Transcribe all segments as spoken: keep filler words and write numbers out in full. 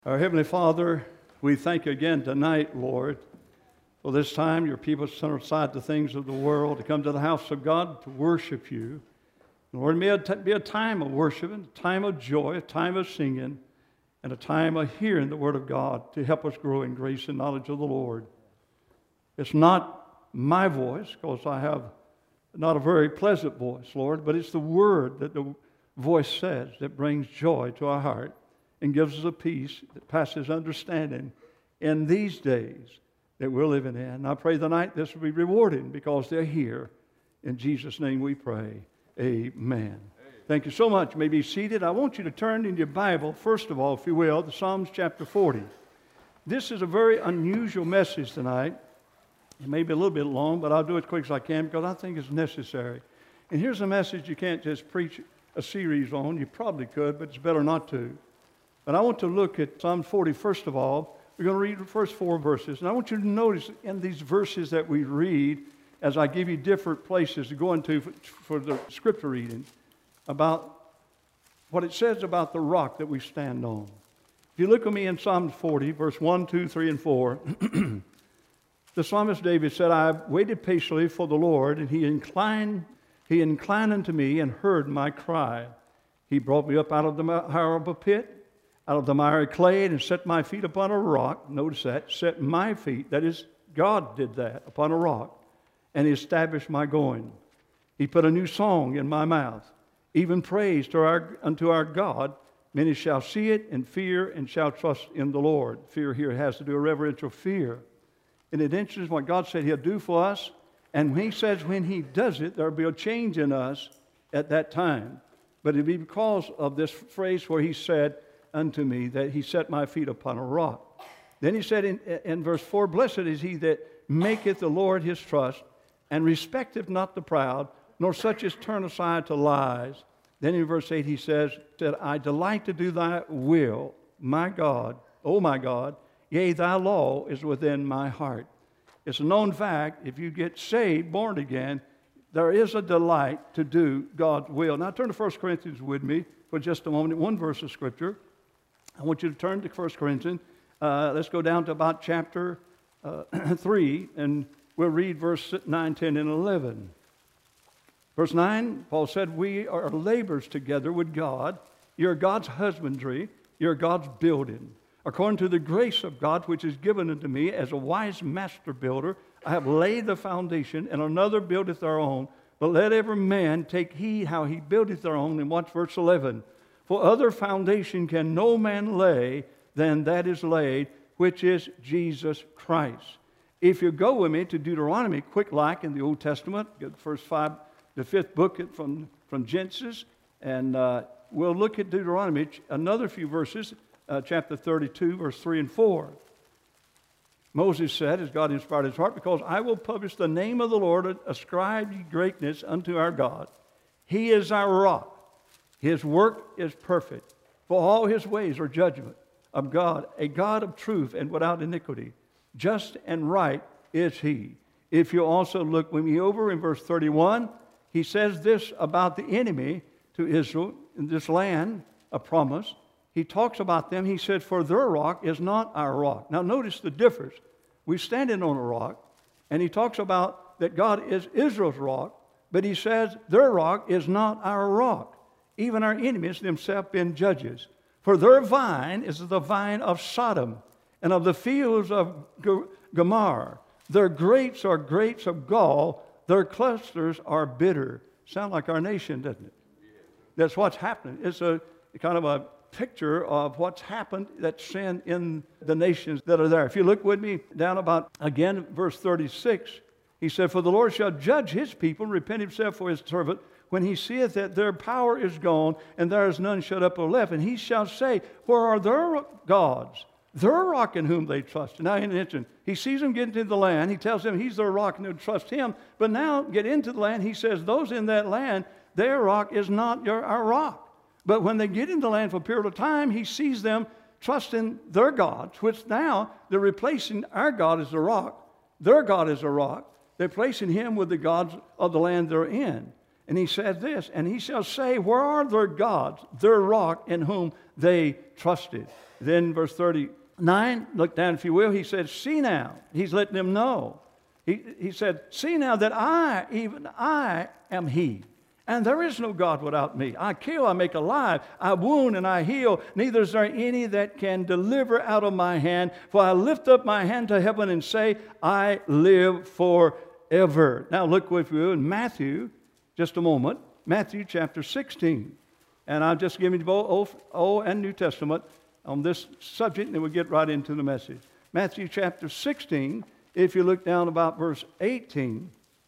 Our Heavenly Father, we thank you again tonight, Lord, for this time your people set aside the things of the world to come to the house of God to worship you. Lord, may it be a time of worship, a time of joy, a time of singing, and a time of hearing the Word of God to help us grow in grace and knowledge of the Lord. It's not my voice, because I have not a very pleasant voice, Lord, but it's the Word that the voice says that brings joy to our heart and gives us a peace that passes understanding in these days that we're living in. And I pray tonight this will be rewarding because they're here. In Jesus' name we pray. Amen. Amen. Thank you so much. You may be seated. I want you to turn in your Bible, first of all, if you will, to Psalms chapter forty. This is a very unusual message tonight. It may be a little bit long, but I'll do it as quick as I can because I think it's necessary. And here's a message you can't just preach a series on. You probably could, but it's better not to. But I want to look at Psalm forty first of all. We're going to read the first four verses. And I want you to notice in these verses that we read, as I give you different places to go into for, for the scripture reading, about what it says about the rock that we stand on. If you look at me in Psalm forty, verse one, two, three, and four, the psalmist David said, I waited patiently for the Lord, and he inclined, he inclined unto me and heard my cry. He brought me up out of the mire of a pit, out of the miry clay, and set my feet upon a rock. Notice that, set my feet, that is, God did that, upon a rock, and he established my going. He put a new song in my mouth, even praise to our, unto our God. Many shall see it and fear and shall trust in the Lord. Fear here has to do with reverential fear. And it interests what God said he'll do for us. And when he says when he does it, there'll be a change in us at that time. But it'll be because of this phrase where he said unto me that he set my feet upon a rock. Then he said in, in verse four, blessed is he that maketh the Lord his trust, and respecteth not the proud, nor such as turn aside to lies. Then in verse eight he says, said, I delight to do thy will, my God, O my God, yea, thy law is within my heart. It's a known fact, if you get saved, born again, there is a delight to do God's will. Now turn to First Corinthians with me for just a moment, one verse of Scripture. I want you to turn to First Corinthians. Uh, let's go down to about chapter uh, three, and we'll read verse nine, ten, and eleven. Verse nine, Paul said, we are laborers together with God. You're God's husbandry. You're God's building. According to the grace of God, which is given unto me as a wise master builder, I have laid the foundation, and another buildeth their own. But let every man take heed how he buildeth their own. And watch verse eleven. For other foundation can no man lay than that is laid, which is Jesus Christ. If you go with me to Deuteronomy, quick like in the Old Testament, get the first five, the fifth book from, from Genesis, and uh, we'll look at Deuteronomy, another few verses, uh, chapter thirty-two, verse three and four. Moses said, as God inspired his heart, because I will publish the name of the Lord, ascribe ye greatness unto our God. He is our rock. His work is perfect, for all his ways are judgment of God, a God of truth and without iniquity. Just and right is he. If you also look with me over in verse thirty-one, he says this about the enemy to Israel in this land, a promise. He talks about them. He said, for their rock is not our rock. Now notice the difference. We're standing on a rock, and he talks about that God is Israel's rock, but he says their rock is not our rock. Even our enemies themselves been judges. For their vine is the vine of Sodom, and of the fields of Gomorrah. Their grapes are grapes of gall. Their clusters are bitter. Sound like our nation, doesn't it? That's what's happening. It's a kind of a picture of what's happened, that sin in the nations that are there. If you look with me down about, again, verse thirty-six, he said, for the Lord shall judge his people, repent himself for his servant, when he seeth that their power is gone, and there is none shut up or left. And he shall say, where are their gods, their rock in whom they trust? Now, in mention, he sees them get into the land. He tells them he's their rock and they'll trust him. But now, get into the land, he says, those in that land, their rock is not your, our rock. But when they get into the land for a period of time, he sees them trusting their gods, which now they're replacing our God as the rock. Their God is a rock. They're placing him with the gods of the land they're in. And he said this, and he shall say, where are their gods, their rock in whom they trusted? Then verse thirty-nine, look down if you will, he said, see now. He's letting them know. He, he said, see now that I, even I, am he. And there is no God without me. I kill, I make alive, I wound and I heal. Neither is there any that can deliver out of my hand. For I lift up my hand to heaven and say, I live forever. Now look with you in Matthew, just a moment. Matthew chapter sixteen. And I'll just give you both Old, Old and New Testament on this subject, and then we'll get right into the message. Matthew chapter sixteen, if you look down about verse eighteen,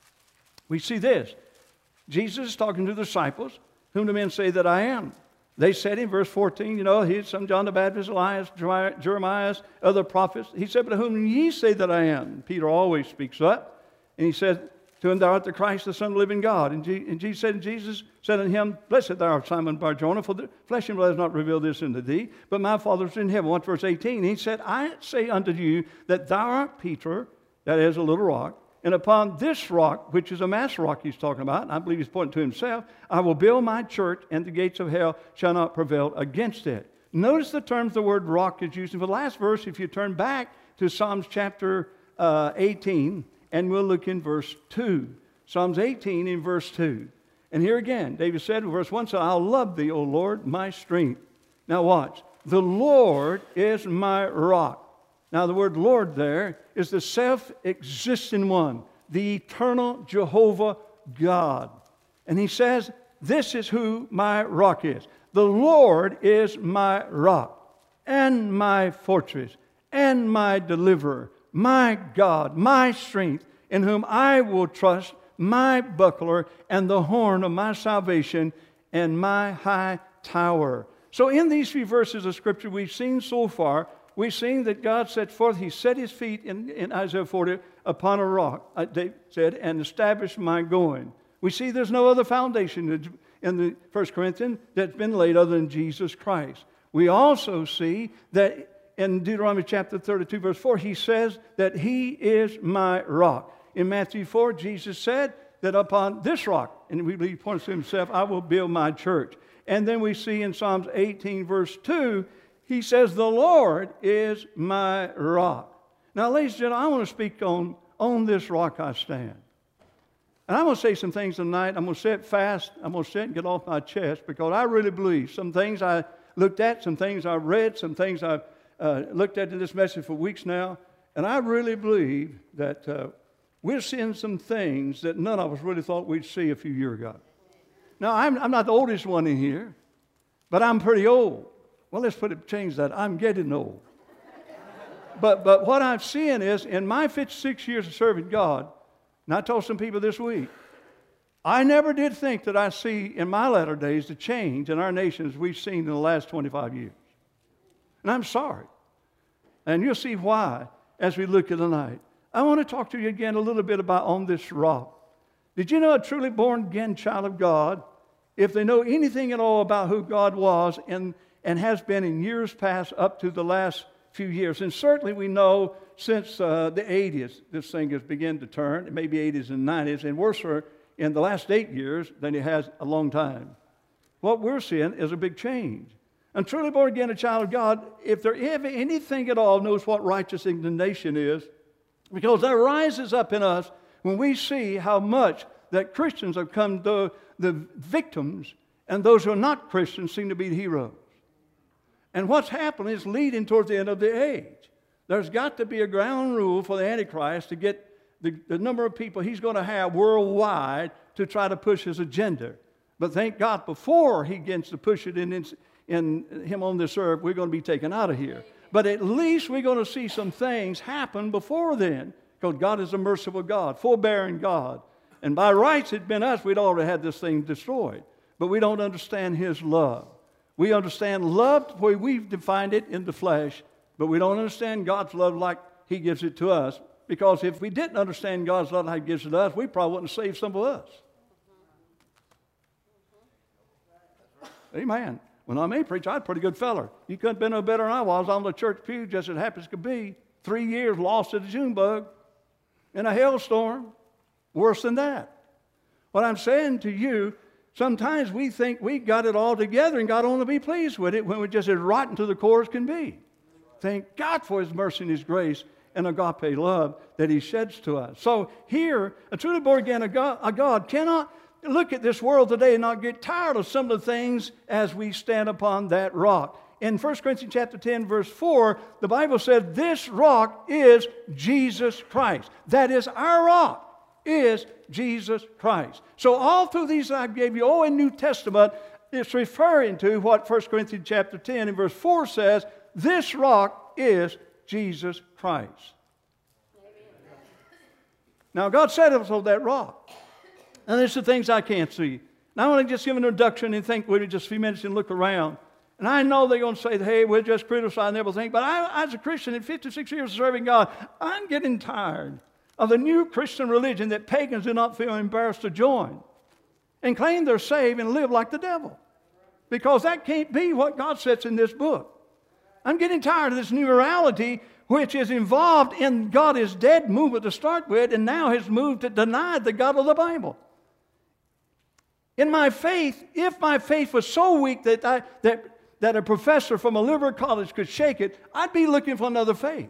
we see this. Jesus is talking to the disciples, whom the men say that I am. They said in verse fourteen, you know, he's some John the Baptist, Elias, Jeremiah, other prophets. He said, but whom ye say that I am? Peter always speaks up. And he said to him, thou art the Christ, the Son of the living God. And, G- and Jesus said, and Jesus said unto him, blessed thou art, Simon Bar-Jonah, for the flesh and blood has not revealed this unto thee, but my Father is in heaven. Watch verse eighteen. He said, I say unto you that thou art Peter, that is a little rock, and upon this rock, which is a mass rock he's talking about, and I believe he's pointing to himself, I will build my church, and the gates of hell shall not prevail against it. Notice the terms the word rock is used. In the last verse, if you turn back to Psalms chapter uh, eighteen, and we'll look in verse two. Psalms eighteen in verse two. And here again, David said in verse one, so I'll love thee, O Lord, my strength. Now watch. The Lord is my rock. Now the word Lord there is the self-existing one, the eternal Jehovah God. And he says, this is who my rock is. The Lord is my rock and my fortress and my deliverer, my God, my strength, in whom I will trust, my buckler and the horn of my salvation and my high tower. So in these few verses of Scripture we've seen so far, we've seen that God set forth, he set his feet in, in Isaiah forty upon a rock, uh, David said, and established my going. We see there's no other foundation in the First Corinthians that's been laid other than Jesus Christ. We also see that in Deuteronomy chapter thirty-two, verse four, he says that he is my rock. In Matthew four, Jesus said that upon this rock, and we believe he points to himself, I will build my church. And then we see in Psalms eighteen, verse two, he says, the Lord is my rock. Now, ladies and gentlemen, I want to speak on, on this rock I stand. And I'm going to say some things tonight. I'm going to say it fast. I'm going to say it and get off my chest because I really believe some things I looked at, some things I've read, some things I've uh, looked at in this message for weeks now. And I really believe that uh, we're seeing some things that none of us really thought we'd see a few years ago. Now, I'm, I'm not the oldest one in here, but I'm pretty old. Well, let's put it, change that. I'm getting old. But, but what I'm seeing is, in my fifty-six years of serving God, and I told some people this week, I never did think that I see in my latter days the change in our nation as we've seen in the last twenty-five years. And I'm sorry. And you'll see why as we look at tonight. I want to talk to you again a little bit about on this rock. Did you know a truly born-again child of God, if they know anything at all about who God was and, and has been in years past up to the last few years, and certainly we know since uh, the eighties, this thing has begun to turn, it may be eighties and nineties, and worse in the last eight years than it has a long time. What we're seeing is a big change. And truly born again, a child of God, if there ever anything at all knows what righteous indignation is, because that rises up in us when we see how much that Christians have come to the victims and those who are not Christians seem to be the heroes. And what's happening is leading towards the end of the age. There's got to be a ground rule for the Antichrist to get the, the number of people he's going to have worldwide to try to push his agenda. But thank God, before he gets to push it in, in, in him on this earth, we're going to be taken out of here. But at least we're going to see some things happen before then, because God is a merciful God, forbearing God. And by rights, it'd been us, we'd already had this thing destroyed. But we don't understand his love. We understand love the way we've defined it in the flesh, but we don't understand God's love like he gives it to us. Because if we didn't understand God's love like he gives it to us, we probably wouldn't save some of us. Amen. When I made preach, I was a pretty good feller. You couldn't have been no better than I was on the church pew, just as happy as could be. Three years lost to the June bug in a hailstorm. Worse than that. What I'm saying to you, sometimes we think we got it all together and God only be pleased with it when we're just as rotten to the core as can be. Thank God for His mercy and His grace and agape love that He sheds to us. So here, a truly born again a God, a God cannot look at this world today and not get tired of some of the things as we stand upon that rock. In First Corinthians chapter ten, verse four, the Bible said, this rock is Jesus Christ. That is our rock, is Jesus Christ. So all through these I gave you, Old and New Testament, it's referring to what First Corinthians chapter ten and verse four says, this rock is Jesus Christ. Now God set us on that rock. And there's the things I can't see. Now I want to just give an introduction and think with just a few minutes and look around. And I know they're going to say, hey, we're just criticizing everything. But I, as a Christian in fifty-six years of serving God, I'm getting tired of the new Christian religion that pagans do not feel embarrassed to join and claim they're saved and live like the devil. Because that can't be what God sets in this book. I'm getting tired of this new morality which is involved in God is dead movement to start with and now has moved to deny the God of the Bible. In my faith, if my faith was so weak that, I, that, that a professor from a liberal college could shake it, I'd be looking for another faith.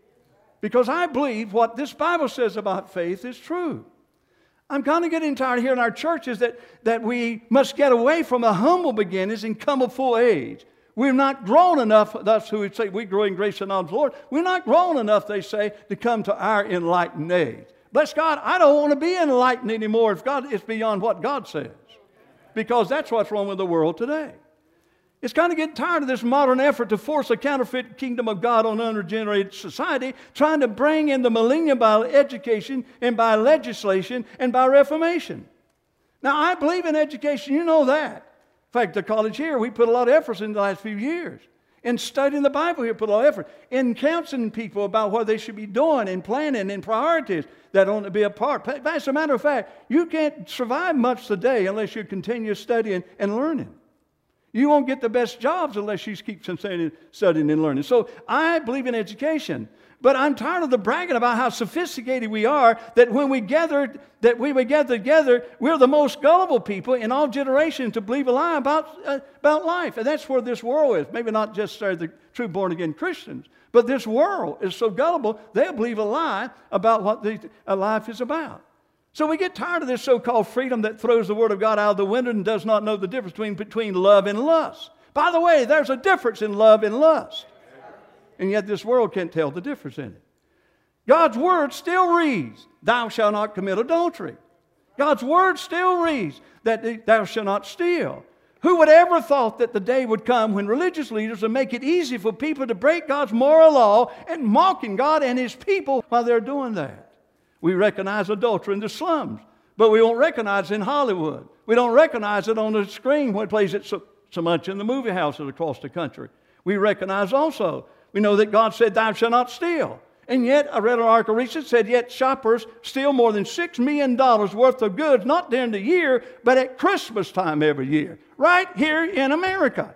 Because I believe what this Bible says about faith is true. I'm kind of getting tired here in our churches that, that we must get away from the humble beginnings and come of full age. We're not grown enough, that's who we say we grow in grace and knowledge of the Lord. We're not grown enough, they say, to come to our enlightened age. Bless God, I don't want to be enlightened anymore if God is beyond what God says. Because that's what's wrong with the world today. It's kind of getting tired of this modern effort to force a counterfeit kingdom of God on unregenerated society, trying to bring in the millennium by education and by legislation and by reformation. Now, I believe in education. You know that. In fact, the college here, we put a lot of effort in the last few years. In studying the Bible here, put a lot of effort. In counseling people about what they should be doing and planning and priorities that ought to be a part. As a matter of fact, you can't survive much today unless you continue studying and learning. You won't get the best jobs unless you keep studying and learning. So I believe in education. But I'm tired of the bragging about how sophisticated we are, that when we gather, that we would gather together, we're the most gullible people in all generations to believe a lie about, uh, about life. And that's where this world is. Maybe not just uh, the true born-again Christians, but this world is so gullible, they'll believe a lie about what the, uh, life is about. So we get tired of this so-called freedom that throws the Word of God out of the window and does not know the difference between, between love and lust. By the way, there's a difference in love and lust. And yet this world can't tell the difference in it. God's Word still reads, thou shalt not commit adultery. God's Word still reads that thou shalt not steal. Who would ever thought that the day would come when religious leaders would make it easy for people to break God's moral law and mocking God and His people while they're doing that? We recognize adultery in the slums, but we won't recognize it in Hollywood. We don't recognize it on the screen when it plays it so, so much in the movie houses across the country. We recognize also, we know that God said, thou shalt not steal. And yet, I read an article recently that said, yet shoppers steal more than six million dollars worth of goods, not during the year, but at Christmas time every year, right here in America.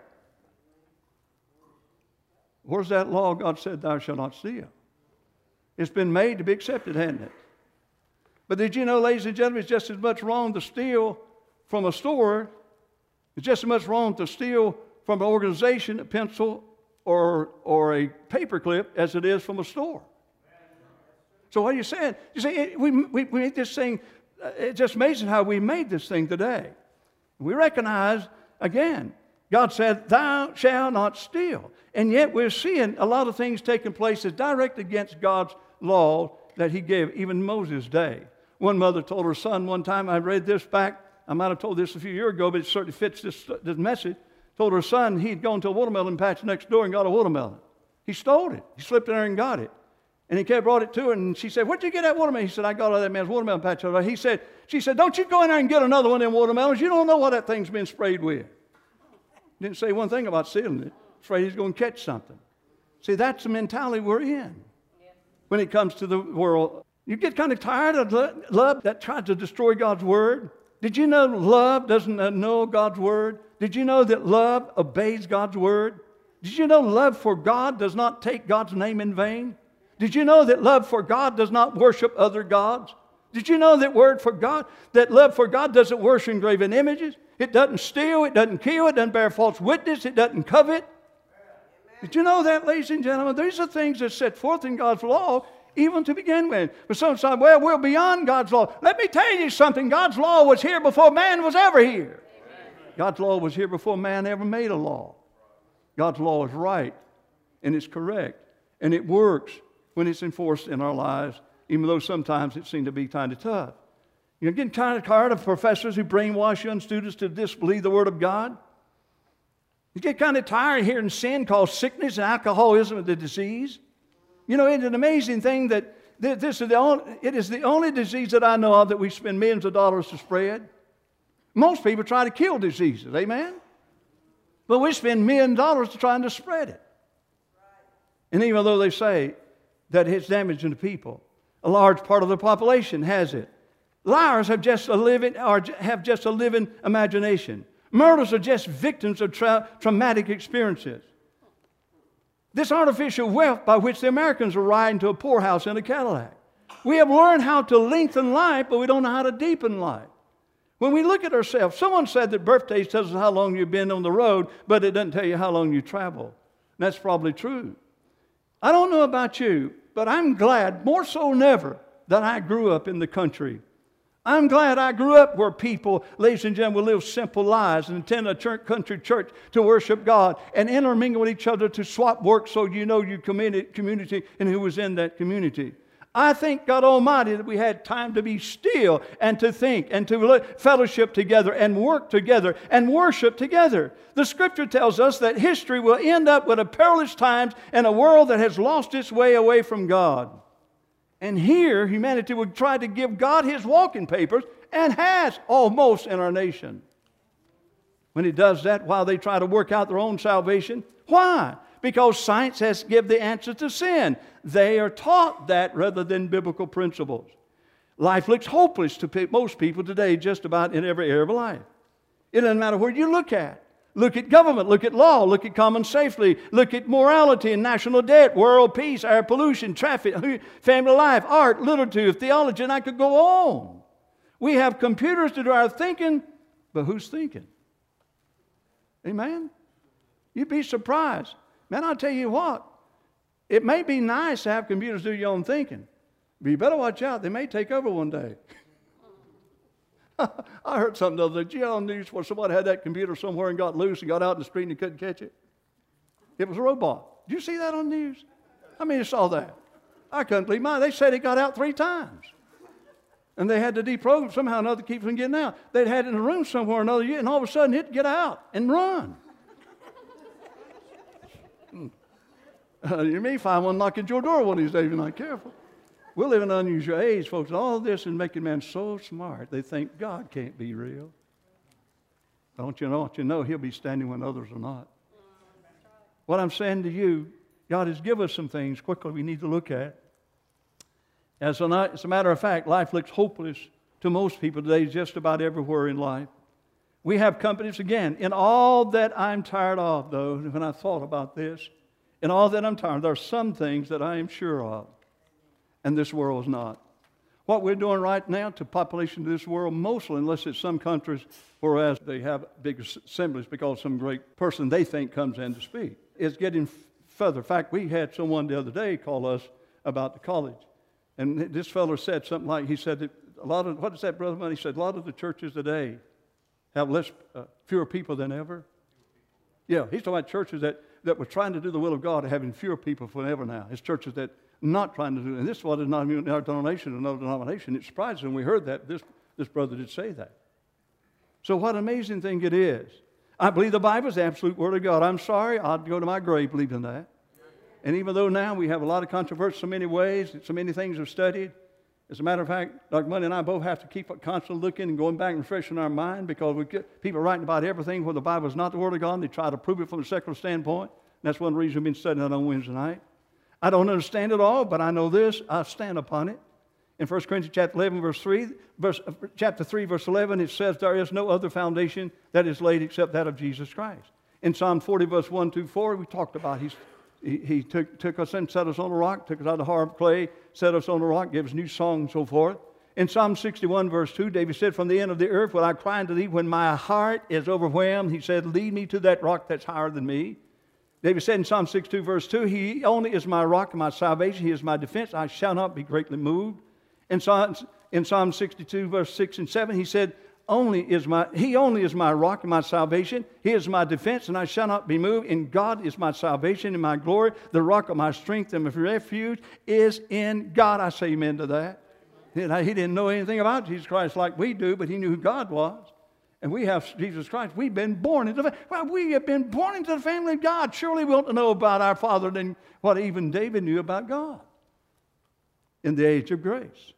Where's that law God said, thou shalt not steal? It's been made to be accepted, hasn't it? But did you know, ladies and gentlemen, it's just as much wrong to steal from a store. It's just as much wrong to steal from an organization, a pencil, or, or a paper clip as it is from a store. So what are you saying? You say, it, we, we, we made this thing, uh, it's just amazing how we made this thing today. We recognize, again, God said, thou shalt not steal. And yet we're seeing a lot of things taking place that's direct against God's law that He gave, even Moses' day. One mother told her son one time, I read this back, I might have told this a few years ago, but it certainly fits this, this message. Told her son he'd gone to a watermelon patch next door and got a watermelon. He stole it. He slipped in there and got it. And he kept brought it to her, and she said, where'd you get that watermelon? He said, I got it out of that man's watermelon patch. He said, she said, don't you go in there and get another one of them watermelons. You don't know what that thing's been sprayed with. Didn't say one thing about stealing it. Afraid he's going to catch something. See, that's the mentality we're in when it comes to the world. You get kind of tired of love that tries to destroy God's Word. Did you know love doesn't know God's Word? Did you know that love obeys God's Word? Did you know love for God does not take God's name in vain? Did you know that love for God does not worship other gods? Did you know that word for God, that love for God doesn't worship graven images? It doesn't steal, it doesn't kill, it doesn't bear false witness, it doesn't covet. Did you know that, ladies and gentlemen? These are things that set forth in God's law, even to begin with. But some say, well, we're beyond God's law. Let me tell you something. God's law was here before man was ever here. God's law was here before man ever made a law. God's law is right, and it's correct, and it works when it's enforced in our lives, even though sometimes it seems to be kind of tough. You're getting kind of tired of professors who brainwash young students to disbelieve the Word of God. You get kind of tired of hearing sin called sickness and alcoholism the disease. You know, it's an amazing thing that this is the only, it is the only disease that I know of that we spend millions of dollars to spread. Most people try to kill diseases, amen? But we spend millions of dollars to trying to spread it. And even though they say that it's damaging to people, a large part of the population has it. Liars have just a living, or have just a living imagination. Murders are just victims of tra- traumatic experiences. This artificial wealth by which the Americans are riding to a poorhouse in a Cadillac. We have learned how to lengthen life, but we don't know how to deepen life. When we look at ourselves, someone said that birthdays tells us how long you've been on the road, but it doesn't tell you how long you travel. And that's probably true. I don't know about you, but I'm glad, more so than ever, that I grew up in the country. I'm glad I grew up where people, ladies and gentlemen, will live simple lives and attend a church, country church to worship God and intermingle with each other to swap work so you know your community and who was in that community. I thank God Almighty that we had time to be still and to think and to fellowship together and work together and worship together. The Scripture tells us that history will end up with a perilous times and a world that has lost its way away from God. And here, humanity would try to give God His walking papers, and has almost in our nation. When He does that, while they try to work out their own salvation, why? Because science has to give the answer to sin. They are taught that rather than biblical principles. Life looks hopeless to most people today, just about in every area of life. It doesn't matter where you look at. Look at government, look at law, look at common safety, look at morality and national debt, world peace, air pollution, traffic, family life, art, literature, theology, and I could go on. We have computers to do our thinking, but who's thinking? Amen? You'd be surprised. Man, I'll tell you what, it may be nice to have computers do your own thinking, but you better watch out. They may take over one day. I heard something the other day. Did you hear on the news where somebody had that computer somewhere and got loose and got out in the street and you couldn't catch it? It was a robot. Did you see that on the news? I mean, you saw that. I couldn't believe mine. They said it got out three times. And they had to deprogram somehow or another to keep it from getting out. They'd had it in a room somewhere or another, and all of a sudden it'd get out and run. uh, you may find one knocking at your door one of these days if you're not careful. We live in an unusual age, folks. And all of this is making men so smart, they think God can't be real. Don't you know? Don't you know He'll be standing when others are not? What I'm saying to you, God has given us some things quickly we need to look at. As a, as a matter of fact, life looks hopeless to most people today, just about everywhere in life. We have companies, again, in all that I'm tired of, though, when I thought about this, in all that I'm tired, there are some things that I am sure of. And this world is not. What we're doing right now to population of this world, mostly, unless it's some countries, whereas they have big assemblies because some great person they think comes in to speak, is getting further. In fact, we had someone the other day call us about the college. And this fellow said something like, he said that a lot of, what is that, Brother Money? He said, a lot of the churches today have less, uh, fewer people than ever. Yeah, he's talking about churches that, that were trying to do the will of God, having fewer people than ever now. It's churches that not trying to do it. And this is what is not in our denomination, another denomination. It surprised us when we heard that. This, this brother did say that. So what an amazing thing it is. I believe the Bible is the absolute Word of God. I'm sorry, I'd go to my grave believing that. And even though now we have a lot of controversy in so many ways, so many things are studied, as a matter of fact, Doctor Money and I both have to keep constantly looking and going back and refreshing our mind, because we get people writing about everything where the Bible is not the Word of God, and they try to prove it from a secular standpoint. And that's one reason we've been studying that on Wednesday night. I don't understand it all, but I know this. I stand upon it. In First Corinthians chapter eleven, verse three, verse, chapter three, verse eleven, it says, there is no other foundation that is laid except that of Jesus Christ. In Psalm forty, verse one through four, we talked about he's, he, he took, took us and set us on a rock, took us out of the hard clay, set us on a rock, gave us new song and so forth. In Psalm sixty-one, verse two, David said, from the end of the earth will I cry unto thee when my heart is overwhelmed. He said, lead me to that rock that's higher than me. David said in Psalm sixty-two, verse two, he only is my rock and my salvation. He is my defense. I shall not be greatly moved. In Psalm, in Psalm sixty-two, verse six and seven, he said, only is my, he only is my rock and my salvation. He is my defense, and I shall not be moved. And God is my salvation and my glory. The rock of my strength and my refuge is in God. I say amen to that. He didn't know anything about Jesus Christ like we do, but he knew who God was. And we have Jesus Christ. We've been born into the, well, we have been born into the family of God. Surely we ought to know about our Father than what even David knew about God in the age of grace.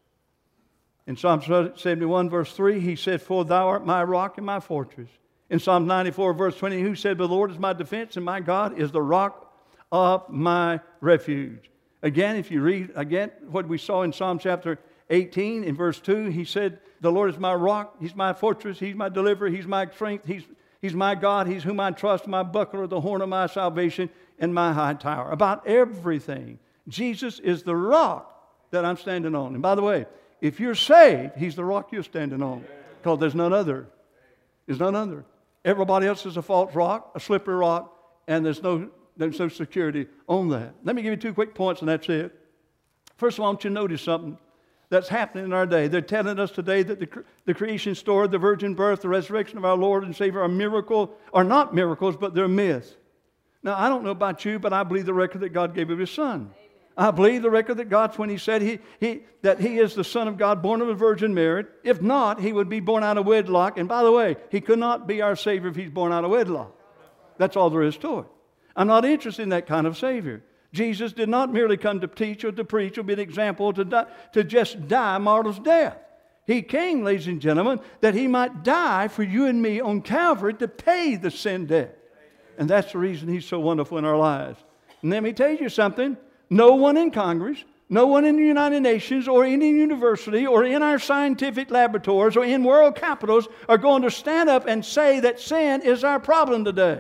In Psalm seventy-one, verse three, he said, for thou art my rock and my fortress. In Psalm ninety-four, verse twenty, who said, the Lord is my defense and my God is the rock of my refuge. Again, if you read again what we saw in Psalm chapter eighteen, in verse two, he said, the Lord is my rock, he's my fortress, he's my deliverer, he's my strength, he's, he's my God, he's whom I trust, my buckler, the horn of my salvation, and my high tower. About everything, Jesus is the rock that I'm standing on. And by the way, if you're saved, he's the rock you're standing on, because there's none other. There's none other. Everybody else is a false rock, a slippery rock, and there's no, there's no security on that. Let me give you two quick points, and that's it. First of all, I want you to notice something that's happening in our day. They're telling us today that the, the creation story, the virgin birth, the resurrection of our Lord and Savior are miracle, are not miracles, but they're myths. Now, I don't know about you, but I believe the record that God gave of His Son. I believe the record that God, when He said he, he, that He is the Son of God, born of a virgin Mary. If not, He would be born out of wedlock. And by the way, He could not be our Savior if He's born out of wedlock. That's all there is to it. I'm not interested in that kind of Savior. Jesus did not merely come to teach or to preach or be an example to, die, to just die a martyr's death. He came, ladies and gentlemen, that He might die for you and me on Calvary to pay the sin debt. And that's the reason He's so wonderful in our lives. And let me tell you something. No one in Congress, no one in the United Nations or any university or in our scientific laboratories or in world capitals are going to stand up and say that sin is our problem today.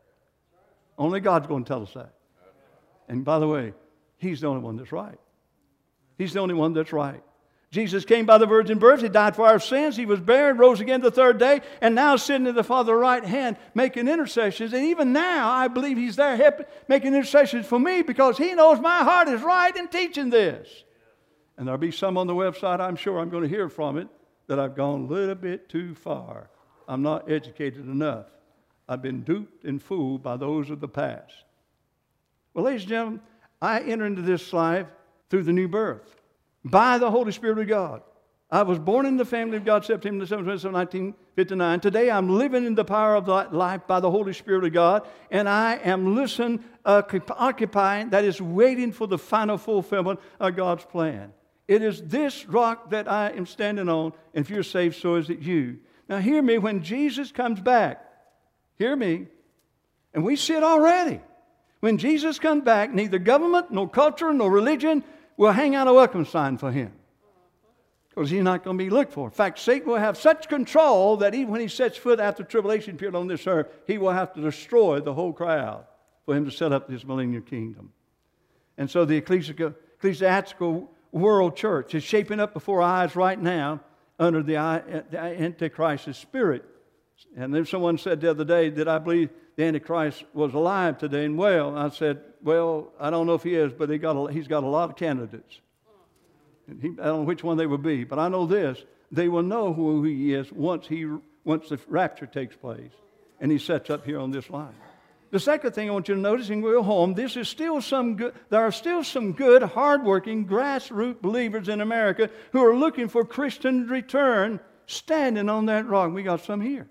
Only God's going to tell us that. And by the way, He's the only one that's right. He's the only one that's right. Jesus came by the virgin birth. He died for our sins. He was buried, rose again the third day, and now sitting at the Father's right hand making intercessions. And even now, I believe He's there helping, making intercessions for me because He knows my heart is right in teaching this. And there'll be some on the website, I'm sure I'm going to hear from it, that I've gone a little bit too far. I'm not educated enough. I've been duped and fooled by those of the past. Well, ladies and gentlemen, I enter into this life through the new birth. By the Holy Spirit of God. I was born in the family of God September seventh, nineteen fifty-nine. Today I'm living in the power of life by the Holy Spirit of God. And I am listening, uh, occupying, that is waiting for the final fulfillment of God's plan. It is this rock that I am standing on. And if you're saved, so is it you. Now hear me, when Jesus comes back, hear me, and we see it already. When Jesus comes back, neither government, nor culture, nor religion will hang out a welcome sign for Him. Because He's not going to be looked for. In fact, Satan will have such control that even when he sets foot after the tribulation period on this earth, he will have to destroy the whole crowd for him to set up this millennial kingdom. And so the ecclesiastical world church is shaping up before our eyes right now under the Antichrist's spirit. And then someone said the other day that I believe the Antichrist was alive today and well. I said, well, I don't know if he is, but he got a, he's got a lot of candidates. And he, I don't know which one they will be, but I know this. They will know who he is once, he, once the rapture takes place and he sets up here on this line. The second thing I want you to notice and go home, this is still some good, there are still some good, hardworking, grassroots believers in America who are looking for Christian return standing on that rock. We got some here.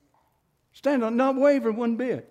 Stand on, not waver one bit.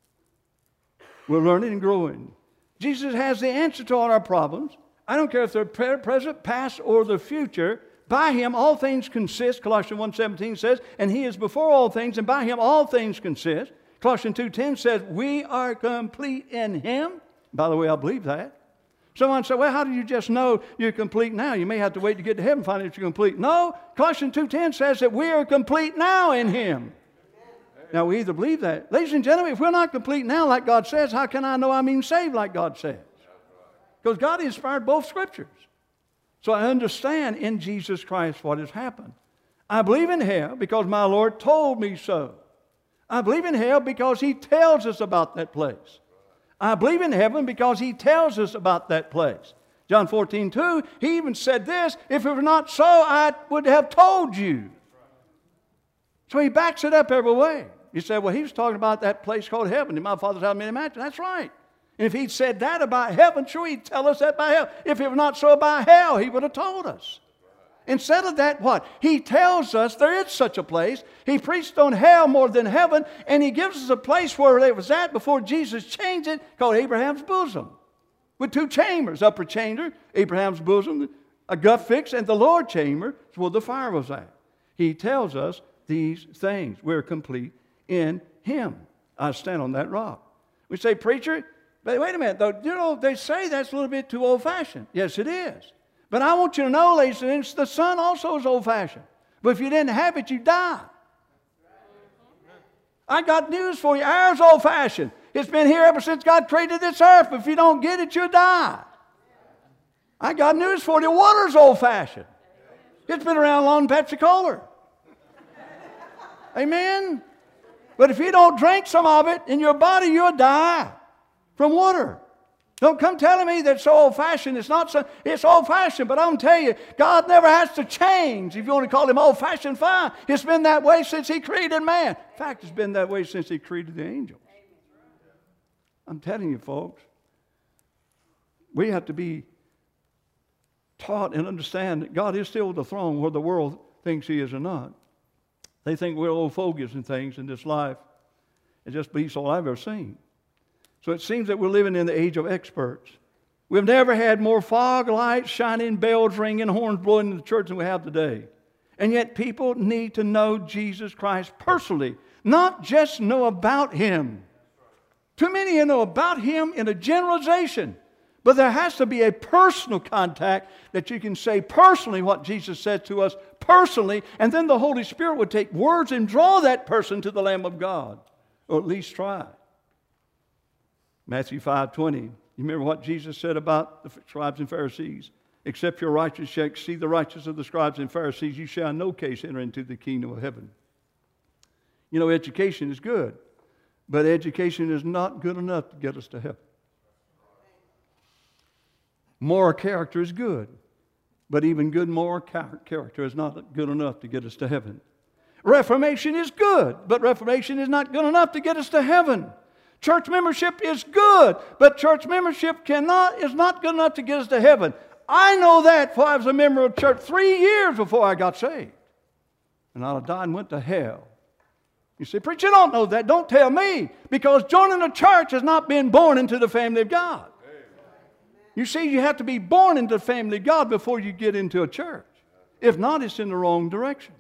We're learning and growing. Jesus has the answer to all our problems. I don't care if they're present, past, or the future. By Him all things consist, Colossians one seventeen says, and He is before all things, and by Him all things consist. Colossians two ten says, we are complete in Him. By the way, I believe that. Someone said, well, how do you just know you're complete now? You may have to wait to get to heaven to find out you're complete. No, Colossians two ten says that we are complete now in Him. Now, we either believe that. Ladies and gentlemen, if we're not complete now like God says, how can I know I'm even saved like God says? Because God inspired both Scriptures. So I understand in Jesus Christ what has happened. I believe in hell because my Lord told me so. I believe in hell because He tells us about that place. I believe in heaven because He tells us about that place. John fourteen two, He even said this, if it were not so, I would have told you. So He backs it up every way. You say, well, He was talking about that place called heaven. In my Father's house many mansions. That's right. And if He'd said that about heaven, sure, He'd tell us that about hell. If it were not so about hell, He would have told us. Instead of that, what? He tells us there is such a place. He preached on hell more than heaven, and He gives us a place where it was at before Jesus changed it, called Abraham's bosom, with two chambers. Upper chamber, Abraham's bosom, a gut fix, and the lower chamber is where the fire was at. He tells us these things. We're complete in Him. I stand on that rock. We say, preacher, but wait a minute, though, you know, they say that's a little bit too old-fashioned. Yes, it is. But I want you to know, ladies and gentlemen, the sun also is old-fashioned. But if you didn't have it, you'd die. I got news for you. Ours old-fashioned. It's been here ever since God created this earth. But if you don't get it, you'll die. I got news for you. Water's old-fashioned. It's been around long than Pepsi-Cola. Amen? But if you don't drink some of it in your body, you'll die from water. Don't come telling me that it's so old-fashioned. It's not so, it's old-fashioned, but I'm telling you, God never has to change. If you want to call Him old-fashioned, fine. It's been that way since He created man. In fact, it's been that way since He created the angels. I'm telling you, folks, we have to be taught and understand that God is still the throne where the world thinks He is or not. They think we're old fogies and things in this life. It just beats all I've ever seen. So it seems that we're living in the age of experts. We've never had more fog, lights shining, bells ringing, horns blowing in the church than we have today. And yet people need to know Jesus Christ personally, not just know about Him. Too many know about Him in a generalization. But there has to be a personal contact that you can say personally what Jesus said to us personally, and then the Holy Spirit would take words and draw that person to the Lamb of God, or at least try. Matthew five twenty. You remember what Jesus said about the scribes and Pharisees? Except your righteous shall exceed the righteousness of the scribes and Pharisees, you shall in no case enter into the kingdom of heaven. You know, education is good, but education is not good enough to get us to heaven. Moral character is good, but even good moral character is not good enough to get us to heaven. Reformation is good, but reformation is not good enough to get us to heaven. Church membership is good, but church membership cannot is not good enough to get us to heaven. I know that, for I was a member of church three years before I got saved. And I died and went to hell. You say, preacher, you don't know that. Don't tell me. Because joining a church has not been born into the family of God. You see, you have to be born into the family of God before you get into a church. If not, it's in the wrong direction.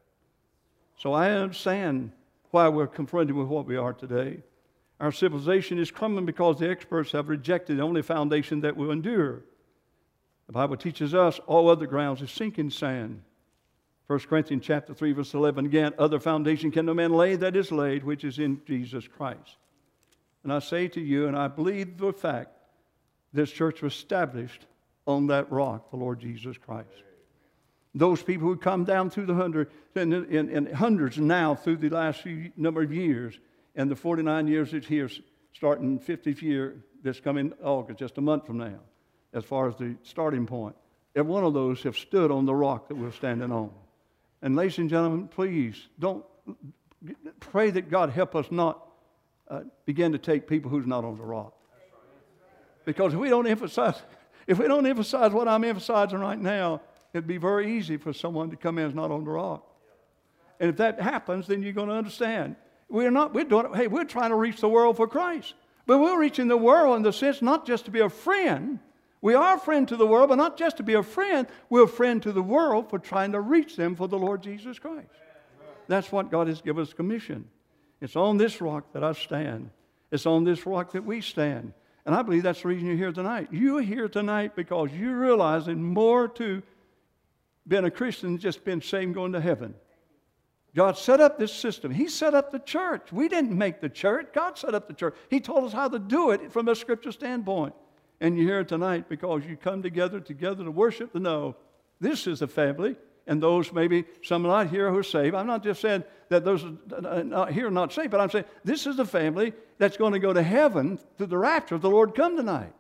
So I understand why we're confronted with what we are today. Our civilization is crumbling because the experts have rejected the only foundation that will endure. The Bible teaches us all other grounds is sinking sand. First Corinthians chapter three, verse eleven, again, other foundation can no man lay that is laid, which is in Jesus Christ. And I say to you, and I believe the fact, this church was established on that rock, the Lord Jesus Christ. Those people who come down through the hundred, and, and, and hundreds now through the last few number of years, and the forty-nine years it's here, starting fiftieth year this coming August, just a month from now, as far as the starting point. Every one of those have stood on the rock that we're standing on. And ladies and gentlemen, please don't pray that God help us not uh, begin to take people who's not on the rock. Because if we don't emphasize, if we don't emphasize what I'm emphasizing right now, it'd be very easy for someone to come in who's not on the rock. And if that happens, then you're going to understand. We're not, we're doing, hey, we're trying to reach the world for Christ. But we're reaching the world in the sense not just to be a friend. We are a friend to the world, but not just to be a friend. We're a friend to the world for trying to reach them for the Lord Jesus Christ. That's what God has given us commission. It's on this rock that I stand. It's on this rock that we stand. And I believe that's the reason you're here tonight. You're here tonight because you're realizing more to being a Christian than just being saved and going to heaven. God set up this system. He set up the church. We didn't make the church. God set up the church. He told us how to do it from a scripture standpoint. And you're here tonight because you come together, together to worship, to know this is a family. And those maybe some not here who are saved. I'm not just saying that those not here are not saved, but I'm saying this is the family that's going to go to heaven through the rapture of the Lord come tonight.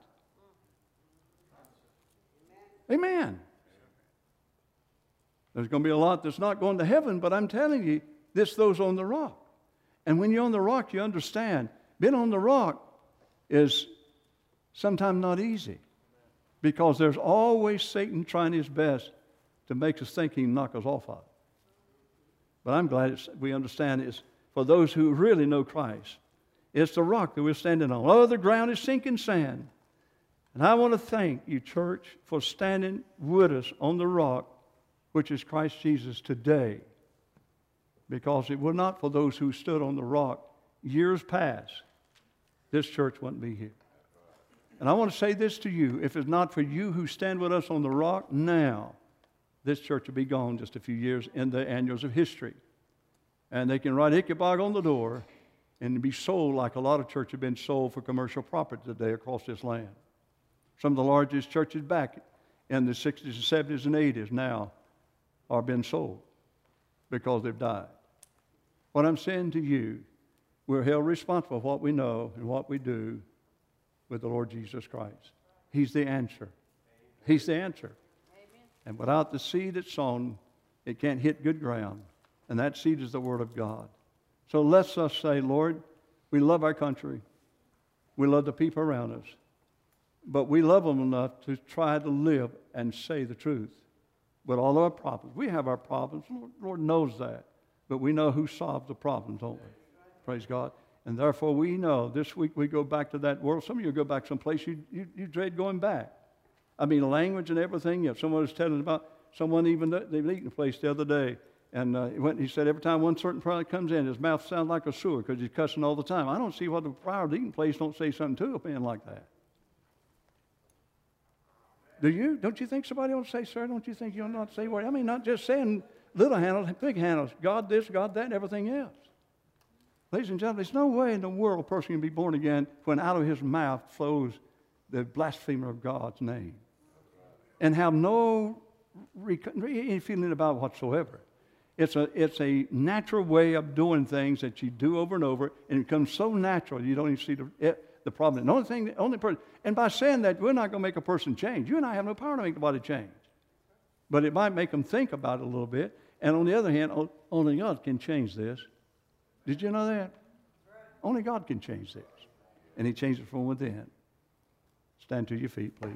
Amen. There's going to be a lot that's not going to heaven, but I'm telling you, this those on the rock. And when you're on the rock, you understand, being on the rock is sometimes not easy because there's always Satan trying his best to make us think he can knock us off of it. But I'm glad it's, we understand it's for those who really know Christ. It's the rock that we're standing on. Oh, the ground is sinking sand. And I want to thank you, church, for standing with us on the rock, which is Christ Jesus today. Because it were not for those who stood on the rock years past, this church wouldn't be here. And I want to say this to you. If it's not for you who stand with us on the rock now, this church will be gone just a few years in the annals of history. And they can write Ichabod on the door and be sold like a lot of churches have been sold for commercial property today across this land. Some of the largest churches back in the sixties and seventies and eighties now are being sold because they've died. What I'm saying to you, we're held responsible for what we know and what we do with the Lord Jesus Christ. He's the answer. He's the answer. And without the seed that's sown, it can't hit good ground. And that seed is the Word of God. So let's us say, Lord, we love our country. We love the people around us. But we love them enough to try to live and say the truth with all our problems. We have our problems. Lord, Lord knows that. But we know who solves the problems, don't we? Praise God. And therefore we know this week we go back to that world. Some of you go back someplace you, you, you dread going back. I mean, language and everything. You know, someone was telling about someone even, they were eating a place the other day, and uh, he, went, he said every time one certain product comes in, his mouth sounds like a sewer because he's cussing all the time. I don't see why the proprietor eating place don't say something to a man like that. Do you? Don't you think somebody ought to say, sir, don't you think you'll not say what? I mean, not just saying little handles, big handles, God this, God that, and everything else. Ladies and gentlemen, there's no way in the world a person can be born again when out of his mouth flows the blasphemer of God's name. And have no any feeling about it whatsoever. It's a, it's a natural way of doing things that you do over and over, and it becomes so natural you don't even see the, it, the problem. The only thing, the only person, and by saying that, we're not going to make a person change. You and I have no power to make anybody change. But it might make them think about it a little bit. And on the other hand, only God can change this. Did you know that? Only God can change this. And He changed it from within. Stand to your feet, please.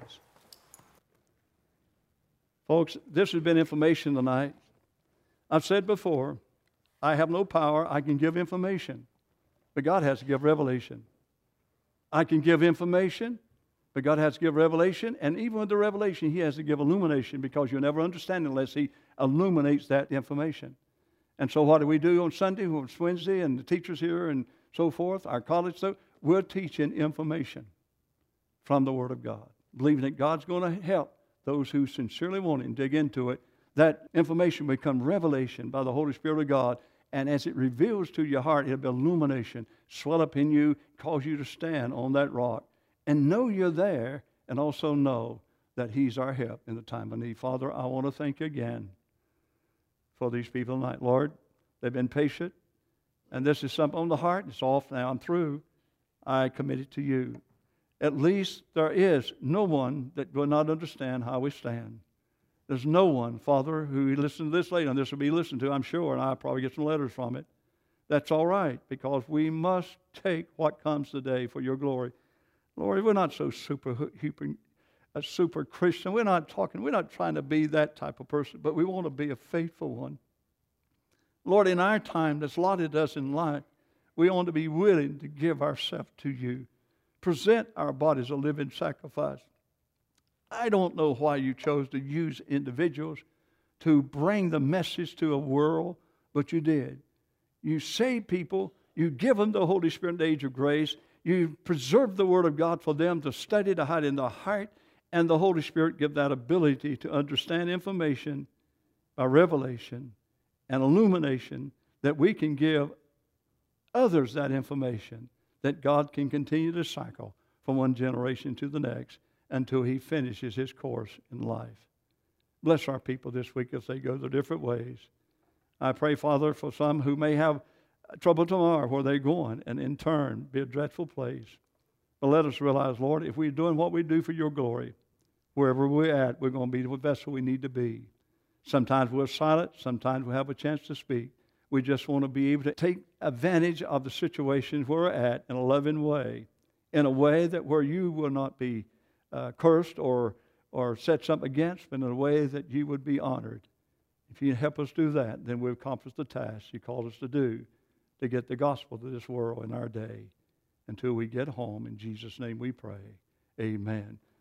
Folks, this has been information tonight. I've said before, I have no power. I can give information, but God has to give revelation. I can give information, but God has to give revelation, and even with the revelation, He has to give illumination because you'll never understand unless He illuminates that information. And so what do we do on Sunday, it's Wednesday, and the teachers here and so forth, our college, so we're teaching information from the Word of God, believing that God's going to help those who sincerely want it and dig into it. That information will become revelation by the Holy Spirit of God, and as it reveals to your heart, it'll be illumination, swell up in you, cause you to stand on that rock, and know you're there, and also know that He's our help in the time of need. Father, I want to thank you again for these people tonight. Lord, they've been patient, and this is something on the heart. It's off now. I'm through. I commit it to you. At least there is no one that will not understand how we stand. There's no one, Father, who listened to this later, and this will be listened to, I'm sure, and I'll probably get some letters from it. That's all right, because we must take what comes today for your glory. Lord, we're not so super, a super Christian. We're not talking, we're not trying to be that type of person, but we want to be a faithful one. Lord, in our time that's allotted us in life, we want to be willing to give ourselves to you. Present our bodies a living sacrifice. I don't know why you chose to use individuals to bring the message to a world, but you did. You save people. You give them the Holy Spirit in the age of grace. You preserve the Word of God for them to study, to hide in their heart, and the Holy Spirit give that ability to understand information by revelation and illumination that we can give others that information that God can continue to cycle from one generation to the next. until he finishes his course in life. Bless our people this week as they go their different ways. I pray, Father, for some who may have trouble tomorrow where they're going, and in turn be a dreadful place. But let us realize, Lord, if we're doing what we do for your glory, wherever we're at, we're going to be the vessel we need to be. Sometimes we're silent. Sometimes we have a chance to speak. We just want to be able to take advantage of the situation where we're at in a loving way, in a way that where you will not be uh, cursed or, or set something against, but in a way that you would be honored. If you help us do that, then we've accomplished the task you called us to do, to get the gospel to this world in our day until we get home. In Jesus' name we pray. Amen.